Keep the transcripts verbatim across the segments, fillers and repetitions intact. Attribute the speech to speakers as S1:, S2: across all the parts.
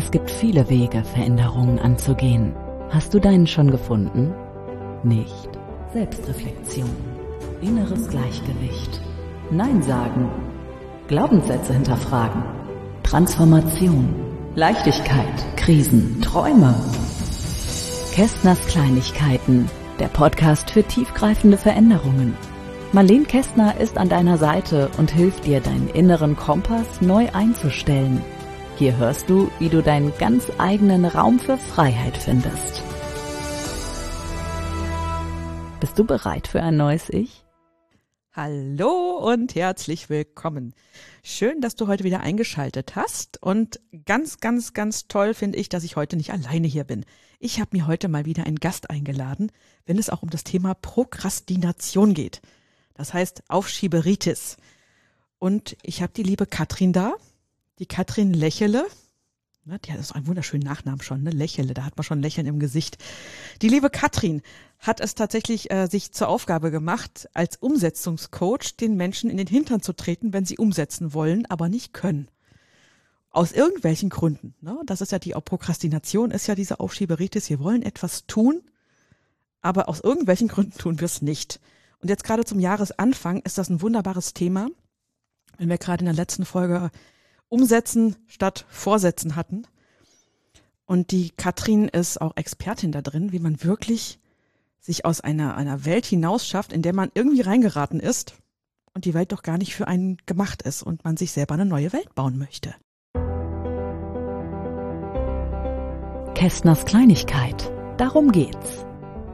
S1: Es gibt viele Wege, Veränderungen anzugehen. Hast du deinen schon gefunden? Nicht. Selbstreflexion, inneres Gleichgewicht, Nein sagen, Glaubenssätze hinterfragen, Transformation, Leichtigkeit, Krisen, Träume. Kästners Kleinigkeiten, der Podcast für tiefgreifende Veränderungen. Marlene Kästner ist an deiner Seite und hilft dir, deinen inneren Kompass neu einzustellen. Hier hörst du, wie du deinen ganz eigenen Raum für Freiheit findest. Bist du bereit für ein neues Ich?
S2: Hallo und herzlich willkommen. Schön, dass du heute wieder eingeschaltet hast und ganz, ganz, ganz toll finde ich, dass ich heute nicht alleine hier bin. Ich habe mir heute mal wieder einen Gast eingeladen, wenn es auch um das Thema Prokrastination geht. Das heißt Aufschieberitis. Und ich habe die liebe Katrin da, die Katrin Lächele. Die hat so einen wunderschönen Nachnamen schon, ne? Lächele, da hat man schon ein Lächeln im Gesicht. Die liebe Katrin hat es tatsächlich äh, sich zur Aufgabe gemacht, als Umsetzungscoach den Menschen in den Hintern zu treten, wenn sie umsetzen wollen, aber nicht können. Aus irgendwelchen Gründen. Ne? Das ist ja die Prokrastination, ist ja diese Aufschieberitis. Wir wollen etwas tun, aber aus irgendwelchen Gründen tun wir es nicht. Und jetzt gerade zum Jahresanfang ist das ein wunderbares Thema, wenn wir gerade in der letzten Folge Umsetzen statt Vorsätzen hatten. Und die Katrin ist auch Expertin da drin, wie man wirklich sich aus einer, einer Welt hinaus schafft, in der man irgendwie reingeraten ist und die Welt doch gar nicht für einen gemacht ist und man sich selber eine neue Welt bauen möchte.
S1: Kästners Kleinigkeit. Darum geht's.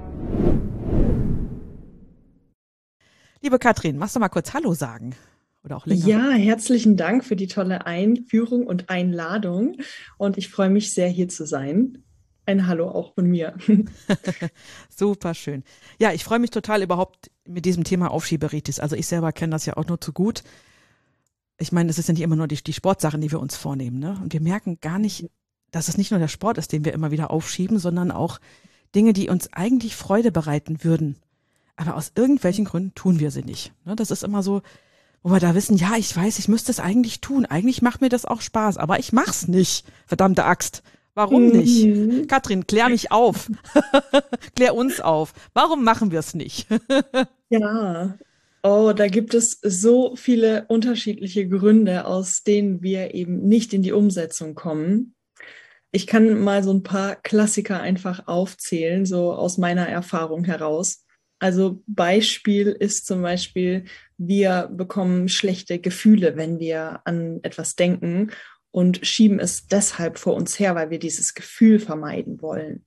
S2: Liebe Katrin, magst du mal kurz Hallo sagen? Oder auch länger?
S3: Ja, herzlichen Dank für die tolle Einführung und Einladung. Und ich freue mich sehr, hier zu sein. Ein Hallo auch von mir.
S2: Super schön. Ja, ich freue mich total überhaupt mit diesem Thema Aufschieberitis. Also ich selber kenne das ja auch nur zu gut. Ich meine, es ist ja nicht immer nur die, die Sportsachen, die wir uns vornehmen, ne? Und wir merken gar nicht, dass es nicht nur der Sport ist, den wir immer wieder aufschieben, sondern auch Dinge, die uns eigentlich Freude bereiten würden. Aber aus irgendwelchen Gründen tun wir sie nicht. Ne? Das ist immer so, wo wir da wissen, ja, ich weiß, ich müsste es eigentlich tun. Eigentlich macht mir das auch Spaß, aber ich mach's nicht. Verdammte Axt. Warum nicht? Mhm. Katrin, klär mich auf. Klär uns auf. Warum machen wir es nicht?
S3: Ja, oh, da gibt es so viele unterschiedliche Gründe, aus denen wir eben nicht in die Umsetzung kommen. Ich kann mal so ein paar Klassiker einfach aufzählen, so aus meiner Erfahrung heraus. Also Beispiel ist zum Beispiel, wir bekommen schlechte Gefühle, wenn wir an etwas denken und schieben es deshalb vor uns her, weil wir dieses Gefühl vermeiden wollen.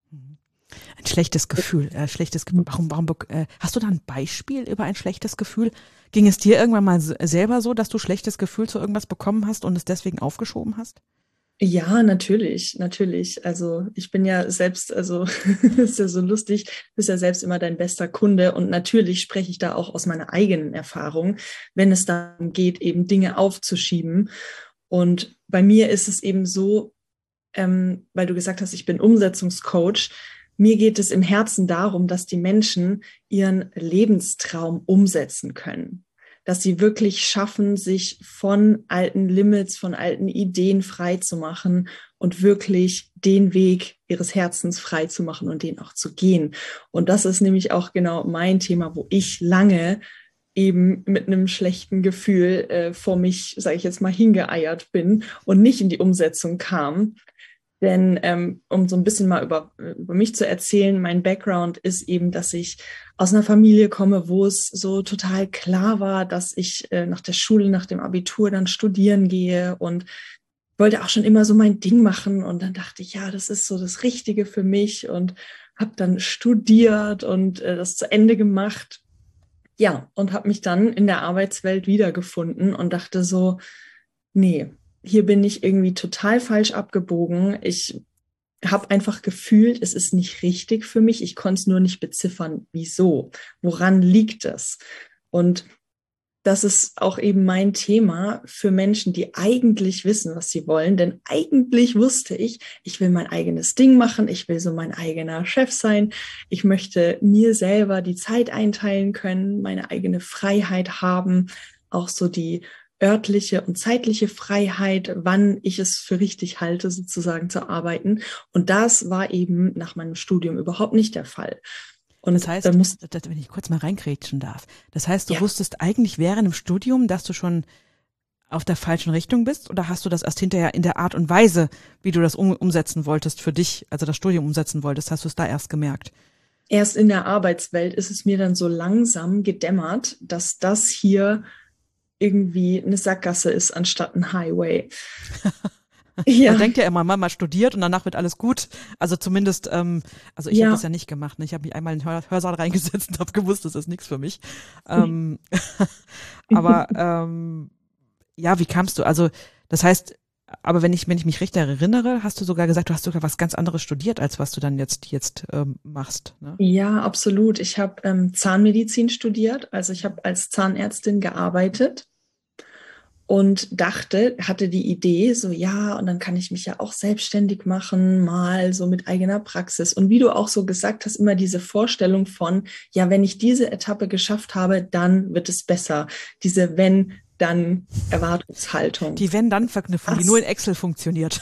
S2: Ein schlechtes Gefühl, äh, schlechtes Gefühl. Warum, warum, äh, hast du da ein Beispiel über ein schlechtes Gefühl? Ging es dir irgendwann mal selber so, dass du schlechtes Gefühl zu irgendwas bekommen hast und es deswegen aufgeschoben hast?
S3: Ja, natürlich, natürlich. Also ich bin ja selbst, also ist ja so lustig, bist ja selbst immer dein bester Kunde und natürlich spreche ich da auch aus meiner eigenen Erfahrung, wenn es darum geht, eben Dinge aufzuschieben. Und bei mir ist es eben so, ähm, weil du gesagt hast, ich bin Umsetzungscoach, mir geht es im Herzen darum, dass die Menschen ihren Lebenstraum umsetzen können. Dass sie wirklich schaffen, sich von alten Limits, von alten Ideen frei zu machen und wirklich den Weg ihres Herzens frei zu machen und den auch zu gehen. Und das ist nämlich auch genau mein Thema, wo ich lange eben mit einem schlechten Gefühl äh, vor mich, sage ich jetzt mal, hingeeiert bin und nicht in die Umsetzung kam. Denn ähm, um so ein bisschen mal über, über mich zu erzählen, mein Background ist eben, dass ich aus einer Familie komme, wo es so total klar war, dass ich äh, nach der Schule, nach dem Abitur dann studieren gehe und wollte auch schon immer so mein Ding machen. Und dann dachte ich, ja, das ist so das Richtige für mich und habe dann studiert und äh, das zu Ende gemacht. Ja, und habe mich dann in der Arbeitswelt wiedergefunden und dachte so, nee, hier bin ich irgendwie total falsch abgebogen. Ich habe einfach gefühlt, es ist nicht richtig für mich. Ich konnte es nur nicht beziffern, wieso, woran liegt es? Und das ist auch eben mein Thema für Menschen, die eigentlich wissen, was sie wollen. Denn eigentlich wusste ich, ich will mein eigenes Ding machen, ich will so mein eigener Chef sein. Ich möchte mir selber die Zeit einteilen können, meine eigene Freiheit haben, auch so die örtliche und zeitliche Freiheit, wann ich es für richtig halte, sozusagen zu arbeiten. Und das war eben nach meinem Studium überhaupt nicht der Fall. Und
S2: das
S3: da
S2: heißt,
S3: muss,
S2: wenn ich kurz mal reingrätschen darf, das heißt, du
S3: ja,
S2: wusstest eigentlich während dem Studium, dass du schon auf der falschen Richtung bist, oder hast du das erst hinterher in der Art und Weise, wie du das um, umsetzen wolltest für dich, also das Studium umsetzen wolltest, hast du es da erst gemerkt?
S3: erst in der Arbeitswelt ist es mir dann so langsam gedämmert, dass das hier irgendwie eine Sackgasse ist anstatt ein Highway. Ja,
S2: Man denkt ja immer, man mal studiert und danach wird alles gut. Also zumindest, ähm, also ich habe
S3: ja.
S2: das ja nicht gemacht. Ne? Ich habe mich einmal in den Hör Hörsaal reingesetzt und habe gewusst, das ist nichts für mich. Ähm, aber ähm, ja, wie kamst du? Also das heißt, aber wenn ich, wenn ich mich recht erinnere, hast du sogar gesagt, du hast sogar was ganz anderes studiert, als was du dann jetzt, jetzt ähm, machst. Ne?
S3: Ja, absolut. Ich habe ähm, Zahnmedizin studiert, also ich habe als Zahnärztin gearbeitet und dachte, hatte die Idee, so ja, und dann kann ich mich ja auch selbstständig machen, mal so mit eigener Praxis. Und wie du auch so gesagt hast, immer diese Vorstellung von, ja, wenn ich diese Etappe geschafft habe, dann wird es besser. Diese Wenn-Dann-Erwartungshaltung.
S2: Die Wenn-Dann-Verknüpfung, die
S3: Das,
S2: nur in Excel funktioniert.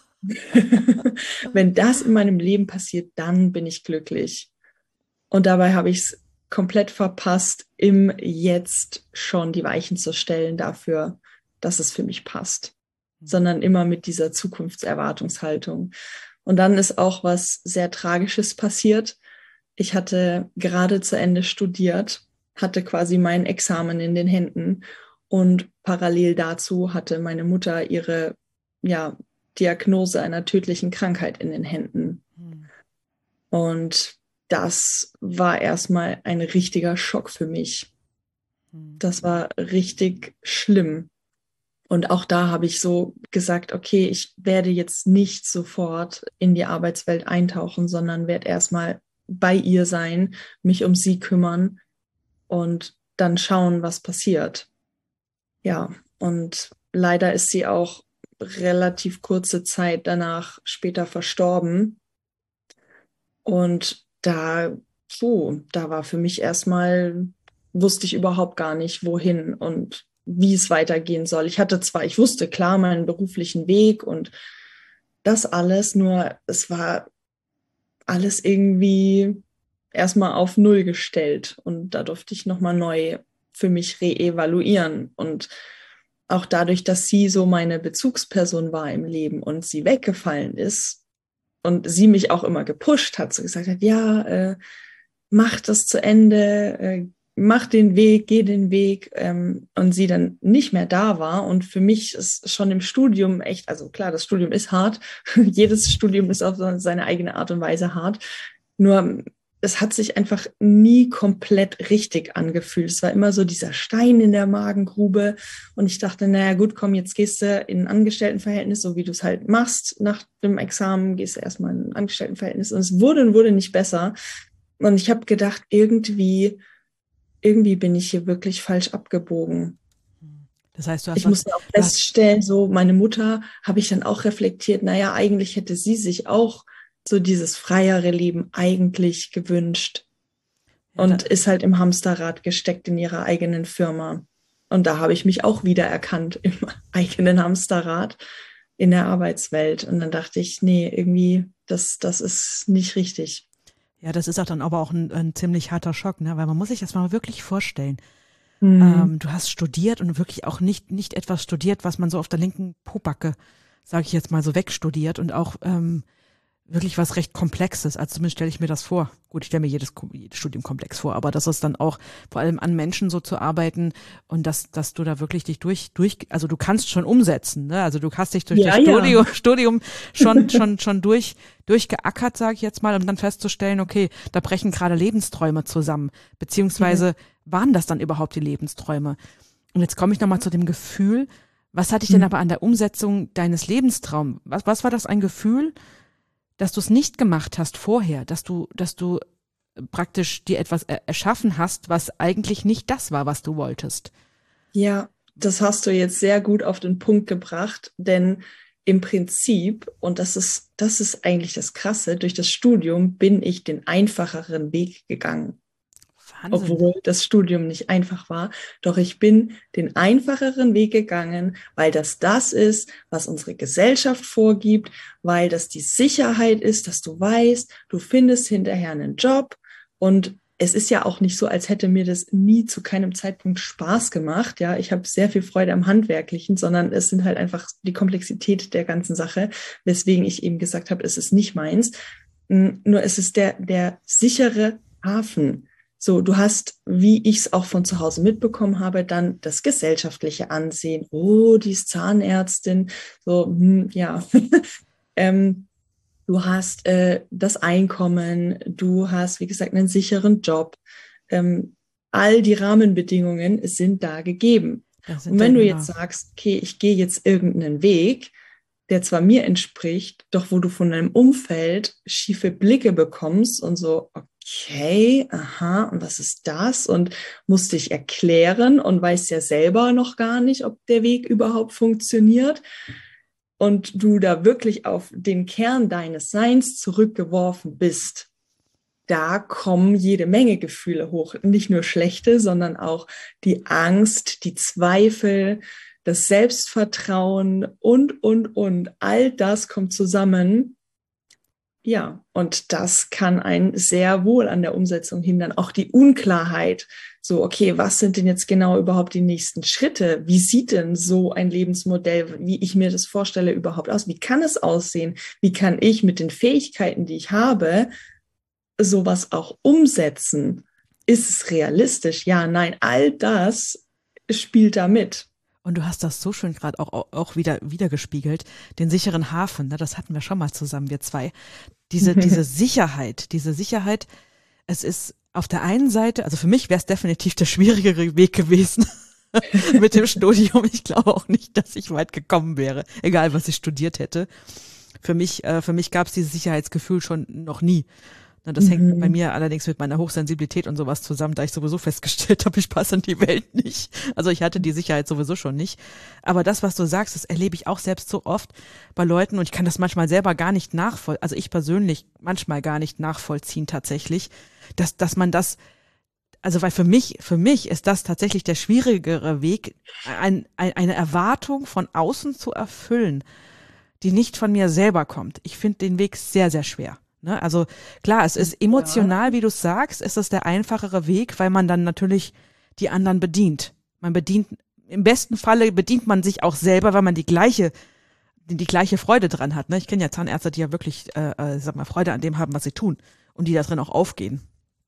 S3: wenn das in meinem Leben passiert, dann bin ich glücklich. Und dabei habe ich es komplett verpasst, im Jetzt schon die Weichen zu stellen dafür, dass es für mich passt, sondern immer mit dieser Zukunftserwartungshaltung. Und dann ist auch was sehr Tragisches passiert. Ich hatte gerade zu Ende studiert, hatte quasi mein Examen in den Händen und parallel dazu hatte meine Mutter ihre, ja, Diagnose einer tödlichen Krankheit in den Händen. Und das war erstmal ein richtiger Schock für mich. Das war richtig schlimm. Und auch da habe ich so gesagt, okay, ich werde jetzt nicht sofort in die Arbeitswelt eintauchen, sondern werde erstmal bei ihr sein, mich um sie kümmern und dann schauen, was passiert. Ja, und leider ist sie auch relativ kurze Zeit danach später verstorben. Und da, puh, da war für mich erstmal, wusste ich überhaupt gar nicht, wohin und wie es weitergehen soll. Ich hatte zwar, ich wusste klar meinen beruflichen Weg und das alles, nur es war alles irgendwie erstmal auf Null gestellt und da durfte ich nochmal neu für mich reevaluieren. Und auch dadurch, dass sie so meine Bezugsperson war im Leben und sie weggefallen ist und sie mich auch immer gepusht hat, so gesagt hat, ja, äh, mach das zu Ende, äh, mach den Weg, geh den Weg, ähm, und sie dann nicht mehr da war. Und für mich ist schon im Studium echt, also klar, das Studium ist hart, jedes Studium ist auf seine eigene Art und Weise hart, nur es hat sich einfach nie komplett richtig angefühlt. Es war immer so dieser Stein in der Magengrube und ich dachte, naja gut, komm, jetzt gehst du in ein Angestelltenverhältnis, so wie du es halt machst nach dem Examen, gehst du erstmal in ein Angestelltenverhältnis und es wurde und wurde nicht besser. Und ich habe gedacht, irgendwie, irgendwie bin ich hier wirklich falsch abgebogen.
S2: Das heißt, du hast
S3: Ich
S2: was,
S3: musste auch
S2: du hast,
S3: feststellen, so meine Mutter habe ich dann auch reflektiert, naja, eigentlich hätte sie sich auch so dieses freiere Leben eigentlich gewünscht
S2: ja,
S3: und
S2: da,
S3: ist halt im Hamsterrad gesteckt in ihrer eigenen Firma. Und da habe ich mich auch wiedererkannt im eigenen Hamsterrad in der Arbeitswelt. Und dann dachte ich, nee, irgendwie, das, das ist nicht richtig.
S2: ja, das ist auch dann aber auch ein, ein ziemlich harter Schock, ne? Weil man muss sich das mal wirklich vorstellen.
S3: Mhm.
S2: Ähm, du hast studiert und wirklich auch nicht, nicht etwas studiert, was man so auf der linken Pobacke, sage ich jetzt mal so, wegstudiert und auch ähm, wirklich was recht Komplexes. Also zumindest stelle ich mir das vor. Gut, ich stelle mir jedes, jedes Studium komplex vor, aber das ist dann auch vor allem an Menschen so zu arbeiten und dass, dass du da wirklich dich durch, durch, also du kannst schon umsetzen, ne? Also du hast dich durch
S3: Ja,
S2: das
S3: ja.
S2: Studium, Studium schon, schon, schon durch, durchgeackert, sage ich jetzt mal, um dann festzustellen, okay, da brechen gerade Lebensträume zusammen, beziehungsweise waren das dann überhaupt die Lebensträume? Und jetzt komme ich nochmal zu dem Gefühl, was hatte ich denn
S3: Mhm.
S2: aber an der Umsetzung deines Lebenstraums? Was, was war das ein Gefühl, dass du es nicht gemacht hast vorher, dass du, dass du praktisch dir etwas erschaffen hast, was eigentlich nicht das war, was du wolltest?
S3: Ja, das hast du jetzt sehr gut auf den Punkt gebracht, denn im Prinzip, und das ist, das ist eigentlich das Krasse, durch das Studium bin ich den einfacheren Weg gegangen.
S2: Wahnsinn.
S3: Obwohl das Studium nicht einfach war. Doch ich bin den einfacheren Weg gegangen, weil das das ist, was unsere Gesellschaft vorgibt, weil das die Sicherheit ist, dass du weißt, du findest hinterher einen Job. Und es ist ja auch nicht so, als hätte mir das nie zu keinem Zeitpunkt Spaß gemacht. Ja, ich habe sehr viel Freude am Handwerklichen, sondern es sind halt einfach die Komplexität der ganzen Sache, weswegen ich eben gesagt habe, es ist nicht meins. Nur es ist der, der sichere Hafen. So, du hast, wie ich es auch von zu Hause mitbekommen habe, dann das gesellschaftliche Ansehen. Oh, die ist Zahnärztin. So, hm, ja. ähm, Du hast äh, das Einkommen, du hast, wie gesagt, einen sicheren Job. Ähm, all die Rahmenbedingungen sind da gegeben. Und wenn du jetzt sagst, okay, ich gehe jetzt irgendeinen Weg, der zwar mir entspricht, doch wo du von deinem Umfeld schiefe Blicke bekommst und so, okay, aha, und was ist das? Und musst dich erklären und weißt ja selber noch gar nicht, ob der Weg überhaupt funktioniert. Und du da wirklich auf den Kern deines Seins zurückgeworfen bist, da kommen jede Menge Gefühle hoch. Nicht nur schlechte, sondern auch die Angst, die Zweifel, das Selbstvertrauen und, und, und. All das kommt zusammen. Ja, und das kann einen sehr wohl an der Umsetzung hindern. Auch die Unklarheit. So, okay, was sind denn jetzt genau überhaupt die nächsten Schritte? Wie sieht denn so ein Lebensmodell, wie ich mir das vorstelle, überhaupt aus? Wie kann es aussehen? Wie kann ich mit den Fähigkeiten, die ich habe, sowas auch umsetzen? Ist es realistisch? Ja, nein, all das spielt da mit.
S2: Und du hast das so schön gerade auch, auch wieder wiedergespiegelt, den sicheren Hafen, ne? Das hatten wir schon mal zusammen, wir zwei. Diese, diese Sicherheit, diese Sicherheit, es ist auf der einen Seite, also für mich wäre es definitiv der schwierigere Weg gewesen mit dem Studium. Ich glaube auch nicht, dass ich weit gekommen wäre, egal was ich studiert hätte. Für mich, äh, für mich gab es dieses Sicherheitsgefühl schon noch nie. Das mhm. hängt bei mir allerdings mit meiner Hochsensibilität und sowas zusammen, da ich sowieso festgestellt habe, ich passe in die Welt nicht. Also ich hatte die Sicherheit sowieso schon nicht. Aber das, was du sagst, das erlebe ich auch selbst so oft bei Leuten und ich kann das manchmal selber gar nicht nachvollziehen, also ich persönlich manchmal gar nicht nachvollziehen tatsächlich, dass, dass man das, also weil für mich, für mich ist das tatsächlich der schwierigere Weg, ein, ein, eine Erwartung von außen zu erfüllen, die nicht von mir selber kommt. Ich finde den Weg sehr, sehr schwer. Ne? Also klar, es ist emotional, wie du es sagst, ist es der einfachere Weg, weil man dann natürlich die anderen bedient. Man bedient, im besten Falle bedient man sich auch selber, weil man die gleiche, die, die gleiche Freude dran hat. Ne? Ich kenne ja Zahnärzte, die ja wirklich, äh, äh, sag mal, Freude an dem haben, was sie tun und die da drin auch aufgehen.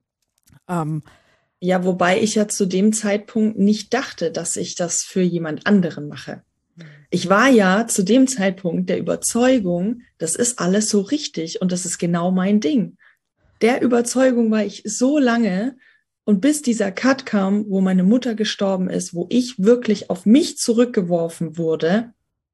S2: Ähm,
S3: ja, wobei ich ja zu dem Zeitpunkt nicht dachte, dass ich das für jemand anderen mache. Ich war ja zu dem Zeitpunkt der Überzeugung, das ist alles so richtig und das ist genau mein Ding. Der Überzeugung war ich so lange und bis dieser Cut kam, wo meine Mutter gestorben ist, wo ich wirklich auf mich zurückgeworfen wurde,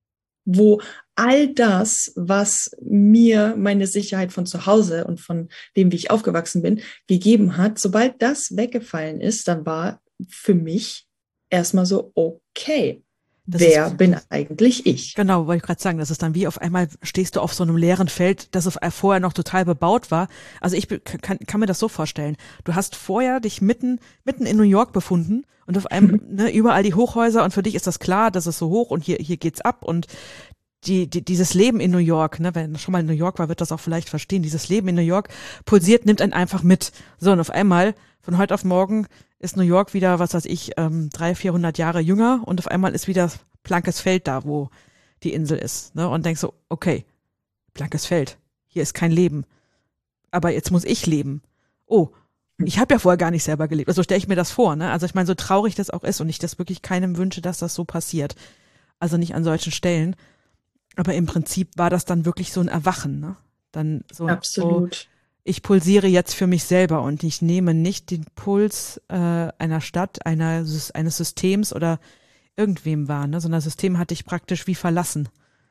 S3: wo all das, was mir meine Sicherheit von zu Hause und von dem, wie ich aufgewachsen bin, gegeben hat, sobald das weggefallen ist, dann war für mich erstmal so, okay, das wer ist, bin eigentlich ich?
S2: Genau, wollte ich gerade sagen, das ist dann wie auf einmal stehst du auf so einem leeren Feld, das auf, vorher noch total bebaut war. Also ich kann, kann mir das so vorstellen. Du hast vorher dich mitten, mitten in New York befunden und auf einmal ne, überall die Hochhäuser und für dich ist das klar, das ist so hoch und hier, hier geht's ab und die, die, dieses Leben in New York, ne, wenn schon mal in New York war, wird das auch vielleicht verstehen. Dieses Leben in New York pulsiert, nimmt einen einfach mit. So, und auf einmal, von heute auf morgen, ist New York wieder, was weiß ich, ähm, dreihundert, vierhundert Jahre jünger und auf einmal ist wieder blankes Feld da, wo die Insel ist. Ne? Und denkst so, okay, blankes Feld, hier ist kein Leben. Aber jetzt muss ich leben. Oh, ich habe ja vorher gar nicht selber gelebt. Also stelle ich mir das vor. Ne? Also ich meine, so traurig das auch ist und ich das wirklich keinem wünsche, dass das so passiert. Also nicht an solchen Stellen. Aber im Prinzip war das dann wirklich so ein Erwachen. Ne? Dann so,
S3: Absolut.
S2: Oh, ich pulsiere jetzt für mich selber und ich nehme nicht den Puls äh, einer Stadt, einer, eines Systems oder irgendwem wahr, ne? Sondern das System hatte ich praktisch wie verlassen.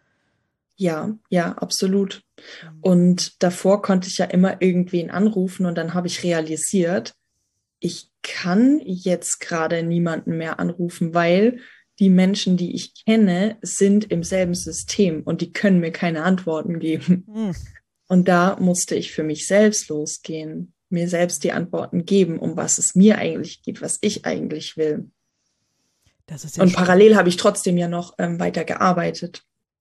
S3: Ja, ja, absolut. Und davor konnte ich ja immer irgendwen anrufen und dann habe ich realisiert, ich kann jetzt gerade niemanden mehr anrufen, weil die Menschen, die ich kenne, sind im selben System und die können mir keine Antworten geben. Hm. Und da musste ich für mich selbst losgehen, mir selbst die Antworten geben, um was es mir eigentlich geht, was ich eigentlich will.
S2: Das ist ja
S3: Und
S2: spannend.
S3: parallel habe ich trotzdem ja noch ähm, weiter gearbeitet.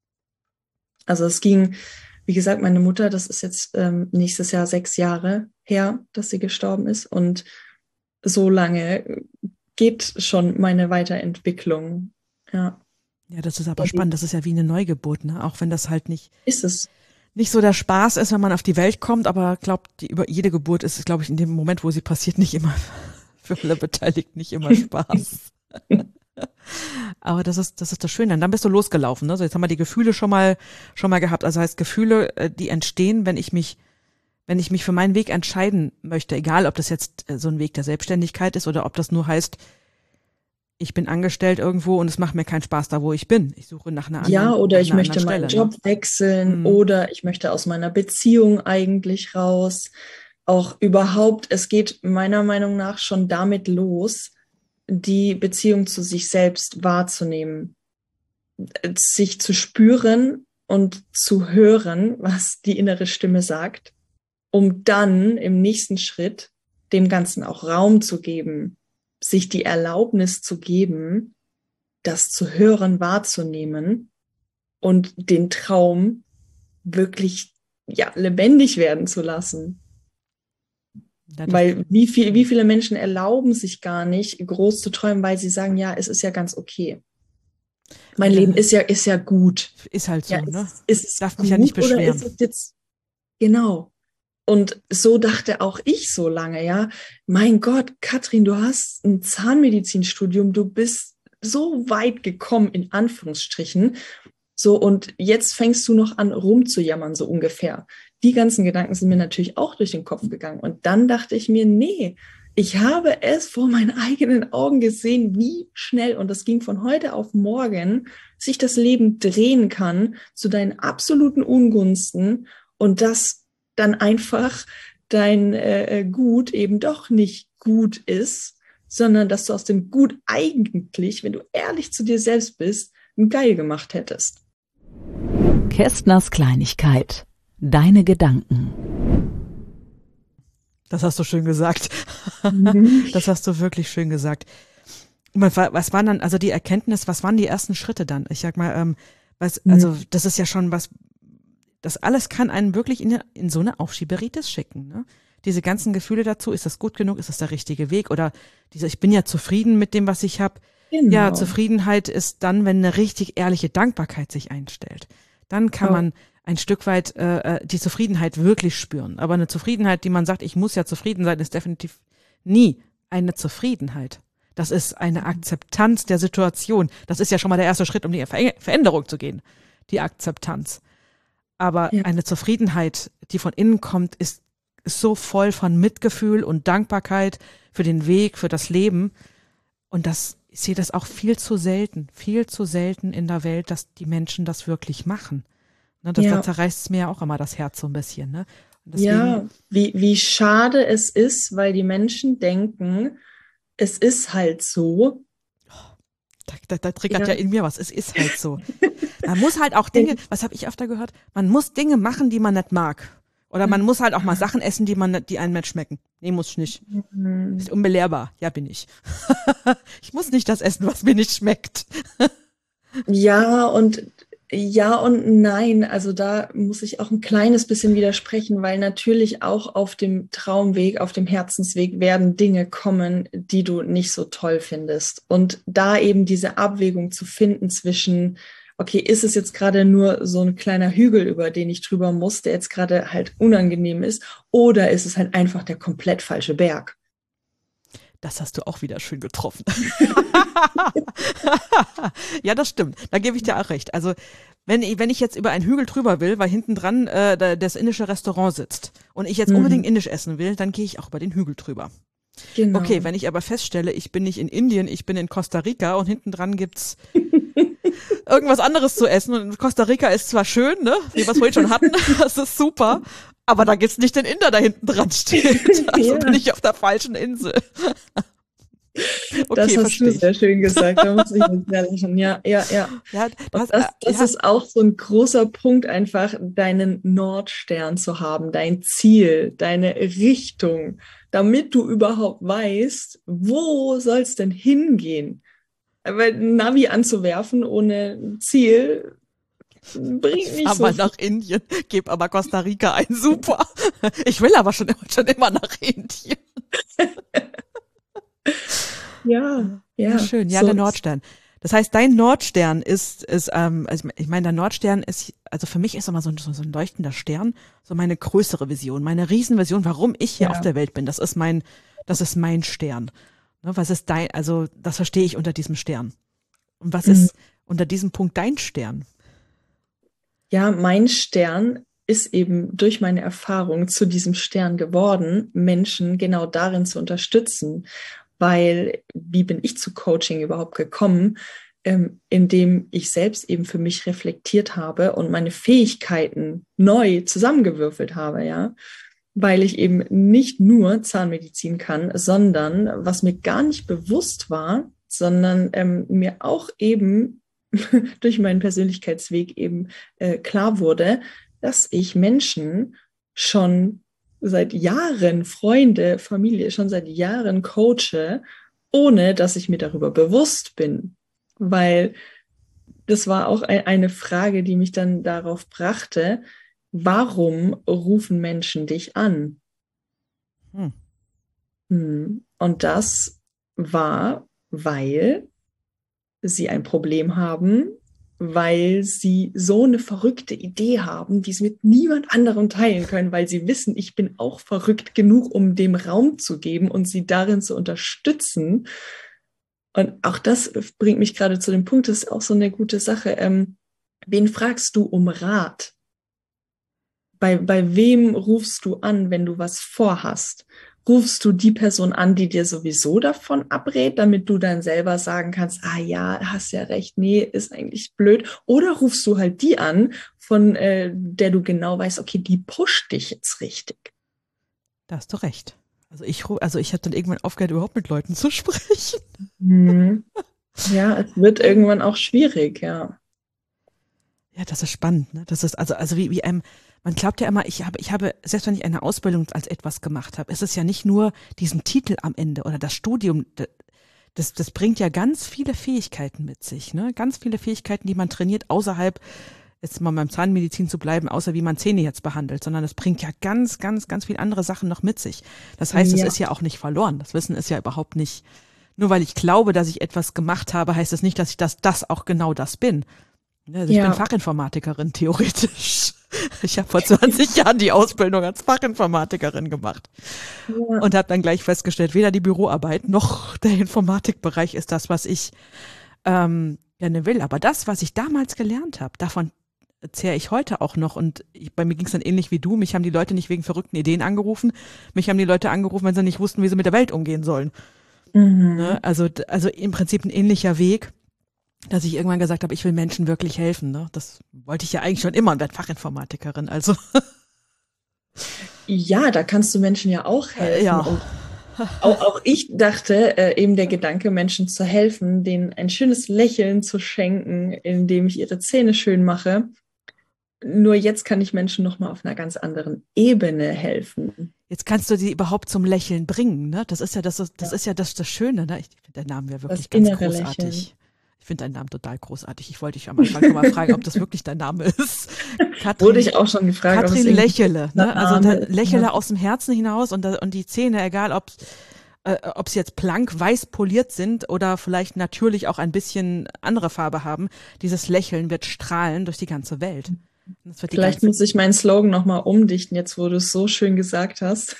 S3: Also es ging, wie gesagt, meine Mutter, das ist jetzt ähm, nächstes Jahr sechs Jahre her, dass sie gestorben ist. Und so lange geht schon meine Weiterentwicklung. Ja.
S2: Ja, das ist aber spannend. Das ist ja wie eine Neugeburt, ne? Auch wenn das halt nicht,
S3: Ist es.
S2: nicht so der Spaß ist, wenn man auf die Welt kommt, aber glaubt, die über jede Geburt ist es, glaube ich, in dem Moment, wo sie passiert, nicht immer für alle Beteiligten nicht immer Spaß. Aber das ist, das ist das Schöne. Dann bist du losgelaufen, ne? So, jetzt haben wir die Gefühle schon mal, schon mal gehabt. Also heißt Gefühle, äh, die entstehen, wenn ich mich, wenn ich mich für meinen Weg entscheiden möchte, egal ob das jetzt äh, so ein Weg der Selbstständigkeit ist oder ob das nur heißt, ich bin angestellt irgendwo und es macht mir keinen Spaß da, wo ich bin. Ich suche nach einer anderen
S3: Ja, oder
S2: nach
S3: ich
S2: einer
S3: möchte
S2: anderen
S3: meinen
S2: Stelle,
S3: Job wechseln
S2: Mhm.
S3: oder ich möchte aus meiner Beziehung eigentlich raus. Auch überhaupt, es geht meiner Meinung nach schon damit los, die Beziehung zu sich selbst wahrzunehmen, sich zu spüren und zu hören, was die innere Stimme sagt, um dann im nächsten Schritt dem Ganzen auch Raum zu geben, sich die Erlaubnis zu geben, das zu hören, wahrzunehmen und den Traum wirklich ja, lebendig werden zu lassen.
S2: Ja, das-
S3: Weil wie, viel, wie viele Menschen erlauben sich gar nicht, groß zu träumen, weil sie sagen, ja, es ist ja ganz okay. Mein
S2: Ja.
S3: Leben ist ja, ist ja gut.
S2: Ist halt so,
S3: Ja,
S2: ne?
S3: ist, ist es
S2: Darf
S3: gut
S2: mich ja nicht
S3: oder
S2: beschweren.
S3: ist es jetzt, genau. Und so dachte auch ich so lange, ja. Mein Gott, Katrin, du hast ein Zahnmedizinstudium, du bist so weit gekommen, in Anführungsstrichen. So, und jetzt fängst du noch an, rumzujammern, so ungefähr. Die ganzen Gedanken sind mir natürlich auch durch den Kopf gegangen. Und dann dachte ich mir, nee, ich habe es vor meinen eigenen Augen gesehen, wie schnell, und das ging von heute auf morgen, sich das Leben drehen kann zu deinen absoluten Ungunsten und dass dann einfach dein äh, Gut eben doch nicht gut ist, sondern dass du aus dem Gut eigentlich, wenn du ehrlich zu dir selbst bist, ein Geil gemacht hättest.
S1: Kästners Kleinigkeit. Deine Gedanken.
S2: Das hast du schön gesagt.
S3: Mhm.
S2: Das hast du wirklich schön gesagt. Und Was was waren dann, also die Erkenntnis, was waren die ersten Schritte dann? Ich sag mal, ähm, was, also das ist ja schon was, das alles kann einen wirklich in, in so eine Aufschieberitis schicken, ne? Diese ganzen Gefühle dazu, ist das gut genug, ist das der richtige Weg? Oder diese, ich bin ja zufrieden mit dem, was ich habe.
S3: Genau.
S2: Ja, Zufriedenheit ist dann, wenn eine richtig ehrliche Dankbarkeit sich einstellt. Dann kann
S3: Oh.
S2: man ein Stück weit äh, die Zufriedenheit wirklich spüren. Aber eine Zufriedenheit, die man sagt, ich muss ja zufrieden sein, ist definitiv nie eine Zufriedenheit. Das ist eine Akzeptanz der Situation. Das ist ja schon mal der erste Schritt, um die Ver- Veränderung zu gehen. Die Akzeptanz. Aber
S3: Ja.
S2: eine Zufriedenheit, die von innen kommt, ist, ist so voll von Mitgefühl und Dankbarkeit für den Weg, für das Leben. Und das, ich sehe das auch viel zu selten, viel zu selten in der Welt, dass die Menschen das wirklich machen. Ne, das,
S3: Ja.
S2: Da zerreißt es mir ja auch immer das Herz so ein bisschen. Ne? Und deswegen,
S3: Ja, wie, wie schade es ist, weil die Menschen denken, es ist halt so.
S2: Da, da, da triggert ja.
S3: Ja.
S2: in mir was. Es ist halt so. Man muss halt auch Dinge, was habe ich öfter gehört? Man muss Dinge machen, die man nicht mag. Oder man muss halt auch mal Sachen essen, die man nicht, die einem nicht schmecken. Nee, muss ich nicht.
S3: Mhm.
S2: Ist unbelehrbar. Ja, bin ich. Ich muss nicht das essen, was mir nicht schmeckt.
S3: Ja und ja und nein. Also da muss ich auch ein kleines bisschen widersprechen, weil natürlich auch auf dem Traumweg, auf dem Herzensweg werden Dinge kommen, die du nicht so toll findest. Und da eben diese Abwägung zu finden zwischen, okay, ist es jetzt gerade nur so ein kleiner Hügel, über den ich drüber muss, der jetzt gerade halt unangenehm ist, oder ist es halt einfach der komplett falsche Berg?
S2: Das hast du auch wieder schön getroffen. Ja, das stimmt. Da gebe ich dir auch recht. Also wenn ich, wenn ich jetzt über einen Hügel drüber will, weil hinten dran äh, da- das indische Restaurant sitzt und ich jetzt
S3: Mhm.
S2: unbedingt indisch essen will, dann gehe ich auch über den Hügel drüber.
S3: Genau.
S2: Okay, wenn ich aber feststelle, ich bin nicht in Indien, ich bin in Costa Rica und hinten dran gibt's irgendwas anderes zu essen und Costa Rica ist zwar schön, ne, wie wir es vorhin schon hatten, das ist super, aber da gibt's nicht den Inder, der hinten dran steht. Also
S3: Ja.
S2: bin ich auf der falschen Insel. Okay,
S3: Das hast
S2: verstehe
S3: du
S2: ich.
S3: sehr schön gesagt. Da muss ich jetzt sehr lachen. Ja, ja, ja.
S2: Ja, du
S3: Und
S2: hast,
S3: das,
S2: äh,
S3: das
S2: ja,
S3: ist auch so ein großer Punkt, einfach deinen Nordstern zu haben, dein Ziel, deine Richtung, damit du überhaupt weißt, wo soll es denn hingehen? Weil ein Navi anzuwerfen ohne Ziel bringt nicht
S2: fahr
S3: so
S2: mal
S3: viel.
S2: nach Indien, geb aber Costa Rica ein, super. Ich will aber schon, immer- schon immer nach Indien.
S3: Ja,
S2: Ja,
S3: ja,
S2: schön. Ja,
S3: so
S2: der
S3: ist.
S2: Nordstern. Das heißt, dein Nordstern ist, ist ähm, also ich meine, der Nordstern ist, also für mich ist immer so ein, so so ein leuchtender Stern, so meine größere Vision, meine Riesenvision, warum ich hier auf
S3: Ja.
S2: der Welt bin. Das ist mein, das ist mein Stern. Ne, was ist dein, also das verstehe ich unter diesem Stern. Und was
S3: Mhm.
S2: ist unter diesem Punkt dein Stern?
S3: Ja, mein Stern ist eben durch meine Erfahrung zu diesem Stern geworden, Menschen genau darin zu unterstützen. Weil, wie bin ich zu Coaching überhaupt gekommen? Ähm, indem ich selbst eben für mich reflektiert habe und meine Fähigkeiten neu zusammengewürfelt habe, ja. Weil ich eben nicht nur Zahnmedizin kann, sondern was mir gar nicht bewusst war, sondern ähm, mir auch eben durch meinen Persönlichkeitsweg eben äh, klar wurde, dass ich Menschen schon seit Jahren, Freunde, Familie, schon seit Jahren coache, ohne dass ich mir darüber bewusst bin. Weil das war auch ein, eine Frage, die mich dann darauf brachte, warum rufen Menschen dich an?
S2: Hm.
S3: Hm. Und das war, weil sie ein Problem haben, weil sie so eine verrückte Idee haben, die sie mit niemand anderem teilen können, weil sie wissen, ich bin auch verrückt genug, um dem Raum zu geben und sie darin zu unterstützen. Und auch das bringt mich gerade zu dem Punkt, das ist auch so eine gute Sache. Ähm, wen fragst du um Rat? Bei, bei wem rufst du an, wenn du was vorhast? Rufst du die Person an, die dir sowieso davon abrät, damit du dann selber sagen kannst, ah ja, hast ja recht, nee, ist eigentlich blöd. Oder rufst du halt die an, von äh, der du genau weißt, okay, die pusht dich jetzt richtig.
S2: Da hast du recht. Also ich, ru- also ich habe dann irgendwann aufgehört, überhaupt mit Leuten zu sprechen.
S3: Hm. Ja, es wird irgendwann auch schwierig, ja.
S2: Ja, das ist spannend, ne? Das ist also, also wie, wie einem, man glaubt ja immer, ich habe, ich habe, selbst wenn ich eine Ausbildung als etwas gemacht habe, ist es ja nicht nur diesen Titel am Ende oder das Studium, das, das bringt ja ganz viele Fähigkeiten mit sich, ne? Ganz viele Fähigkeiten, die man trainiert, außerhalb, jetzt mal beim Zahnmedizin zu bleiben, außer wie man Zähne jetzt behandelt, sondern es bringt ja ganz, ganz, ganz viele andere Sachen noch mit sich. Das heißt, es
S3: Ja,
S2: ist ja auch nicht verloren. Das Wissen ist ja überhaupt nicht, nur weil ich glaube, dass ich etwas gemacht habe, heißt es nicht, dass ich das, das auch genau das bin. Also ich bin
S3: ja,
S2: Fachinformatikerin, theoretisch. Ich habe vor zwanzig Jahren die Ausbildung als Fachinformatikerin gemacht
S3: ja,
S2: und habe dann gleich festgestellt, weder die Büroarbeit noch der Informatikbereich ist das, was ich ähm, gerne will. Aber das, was ich damals gelernt habe, davon zehre ich heute auch noch. Und ich, bei mir ging es dann ähnlich wie du. Mich haben die Leute nicht wegen verrückten Ideen angerufen. Mich haben die Leute angerufen, wenn sie nicht wussten, wie sie mit der Welt umgehen sollen.
S3: mhm.
S2: Ne? Also, also im Prinzip ein ähnlicher Weg, dass ich irgendwann gesagt habe, ich will Menschen wirklich helfen. Ne? Das wollte ich ja eigentlich schon immer und werde Fachinformatikerin. Also
S3: Ja, da kannst du Menschen ja auch
S2: äh,
S3: helfen.
S2: ja,
S3: Und auch, auch ich dachte, äh, eben der Gedanke, Menschen zu helfen, denen ein schönes Lächeln zu schenken, indem ich ihre Zähne schön mache. Nur jetzt kann ich Menschen nochmal auf einer ganz anderen Ebene helfen.
S2: jetzt kannst du sie überhaupt zum Lächeln bringen. Ne? Das ist ja das, das
S3: Ja,
S2: ist ja das, das Schöne. Ne? Ich finde deinen Namen ja
S3: das
S2: wirklich ganz
S3: innere Lächeln.
S2: großartig. Ich finde deinen Namen total großartig. Ich wollte dich am Anfang schon mal fragen, ob das wirklich dein Name ist.
S3: Wurde
S2: Katrin,
S3: ich auch schon gefragt, ob es
S2: Katrin
S3: irgendwie
S2: Lächele.
S3: ein
S2: Ne? Also
S3: Name
S2: dann
S3: ist. Ja.
S2: lächele aus dem Herzen hinaus und, da, und die Zähne, egal ob äh, ob sie jetzt plank weiß poliert sind oder vielleicht natürlich auch ein bisschen andere Farbe haben, dieses Lächeln wird strahlen durch die ganze Welt. Das wird die
S3: Vielleicht
S2: ganze,
S3: muss ich meinen Slogan nochmal umdichten, jetzt wo du es so schön gesagt hast.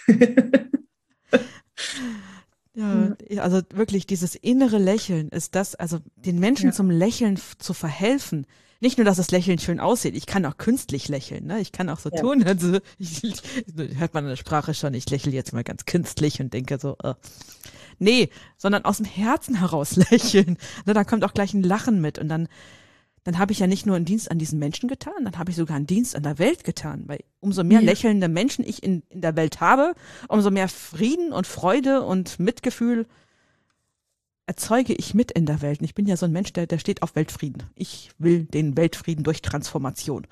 S2: ja,
S3: Ja,
S2: also wirklich dieses innere Lächeln ist das, also den Menschen
S3: ja,
S2: zum Lächeln f- zu verhelfen. Nicht nur, dass das Lächeln schön aussieht, ich kann auch künstlich lächeln, ne? Ich kann auch so
S3: ja.
S2: tun, also ich, ich, hört man in der Sprache schon, ich lächle jetzt mal ganz künstlich und denke so, äh. Nee, sondern aus dem Herzen heraus lächeln. Ne, dann kommt auch gleich ein Lachen mit und dann dann habe ich ja nicht nur einen Dienst an diesen Menschen getan, dann habe ich sogar einen Dienst an der Welt getan, weil umso mehr
S3: Ja.
S2: lächelnde Menschen ich in, in der Welt habe, umso mehr Frieden und Freude und Mitgefühl erzeuge ich mit in der Welt. Und ich bin ja so ein Mensch, der, der steht auf Weltfrieden. Ich will den Weltfrieden durch Transformation.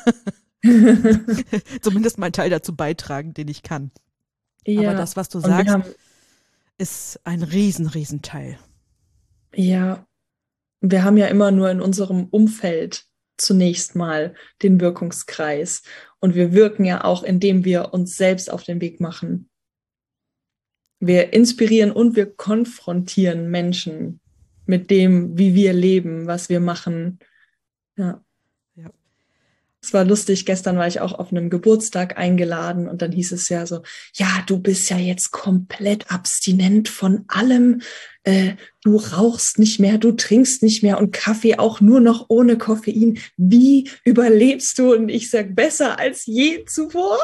S2: Zumindest meinen Teil dazu beitragen, den ich kann. Ja, aber das, was du sagst, haben, ist ein riesen, riesen Teil.
S3: Ja, wir haben ja immer nur in unserem Umfeld zunächst mal den Wirkungskreis. Und wir wirken ja auch, indem wir uns selbst auf den Weg machen. Wir inspirieren und wir konfrontieren Menschen mit dem, wie wir leben, was wir machen. Ja. Ja. Es war lustig, gestern war ich auch auf einem Geburtstag eingeladen und dann hieß es ja so, ja, du bist ja jetzt komplett abstinent von allem, äh, du rauchst nicht mehr, du trinkst nicht mehr und Kaffee auch nur noch ohne Koffein. Wie überlebst du? Und ich sag, besser als je zuvor.